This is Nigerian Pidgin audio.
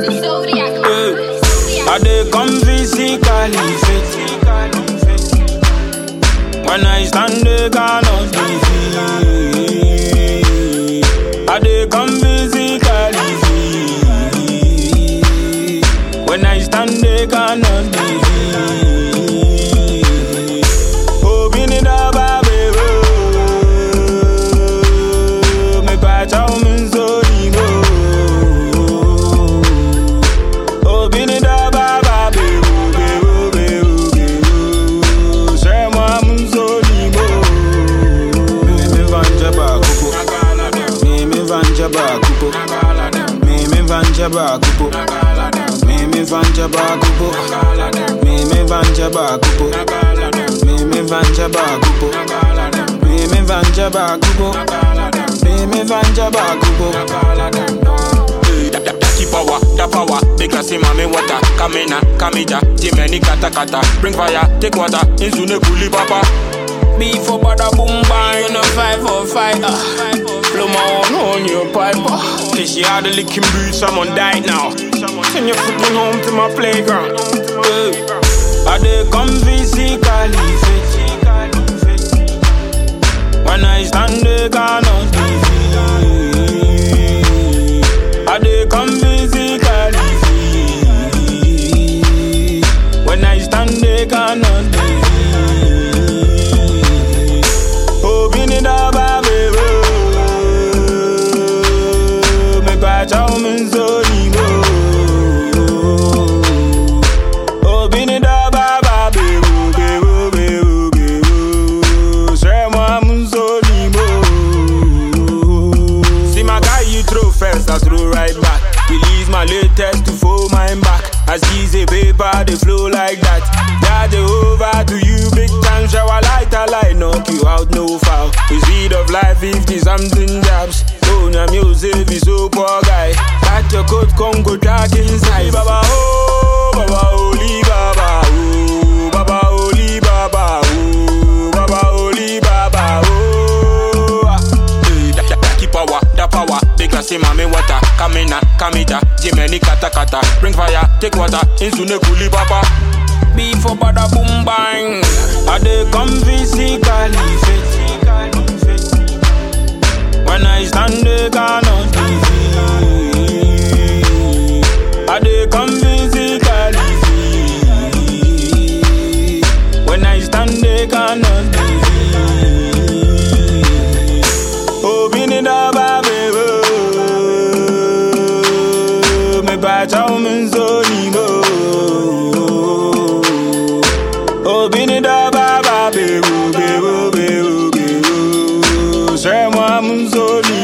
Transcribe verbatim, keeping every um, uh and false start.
I dey come physically fit. When I stand, they cannot defeat. I dey come physically fit. When I stand, they cannot defeat. Oh, bini da ba baby, me pa chow min so ego. Oh, bini da ba ba baby, baby, baby, say moi min so ego. Me me vanja ba kupo, me me vanja ba kupo, me me vanja ba kupo. Me me vanja ba kupo, me me vanja ba kupo, me me vanja ba kupo, me me vanja ba kupo, me me vanja ba kupo. Keep power, the power, big glass in mommy water. Kamina, kamija, Jimmy kata kata. Bring fire, take water, insune kuli papa. Beef for bada boom bang, you know five for five. Uh. Blow my own on your pipe. Uh. Cause you had the licking boots, someone died now. Send your fucking home to my playground. Uh. I dey come physically fit. When I stand, they cannot defeat. I dey come physically fit. When I stand, they cannot defeat. Oh, bini da ba baby, me pa chow min so ego. Oh, bini da ba ba baby, baby, baby, baby, say moi min so ego. See my guy, you throw first, I throw right back. Release my latest to fold mine back. As easy paper, they flow like that. Yeah, they over to you, big time shower light, I light, knock you out, no foul. The speed of life, fifty something jabs. Oh, na music, be so poor guy. Got your coat, come go dark inside. Baba, oh, Baba, holy Baba, oh, Baba, holy Baba, oh, Baba, holy Baba, oh. Keep power, the power, big glass in mommy water. Kamina, kamija, Jimmy kata kata. Bring fire, take water, insune kuli papa. Beef for bada boom bang. I dey come physically fit. When I stand, they cannot defeat. I dey come physically fit. When I stand, they cannot defeat. Oh, bini da ba baby, me pa chow min so ego. Oh, bini da ba ba baby, baby, baby, baby, say moi min so ego.